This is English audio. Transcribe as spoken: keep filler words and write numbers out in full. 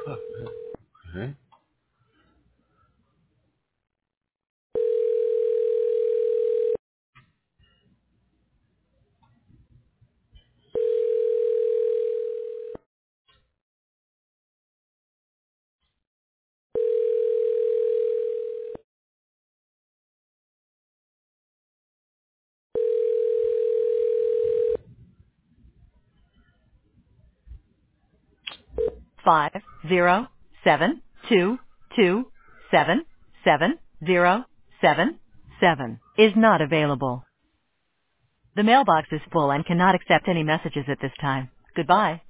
Okay. Five zero seven two two seven seven zero seven seven is not available. The mailbox is full and cannot accept any messages at this time. Goodbye.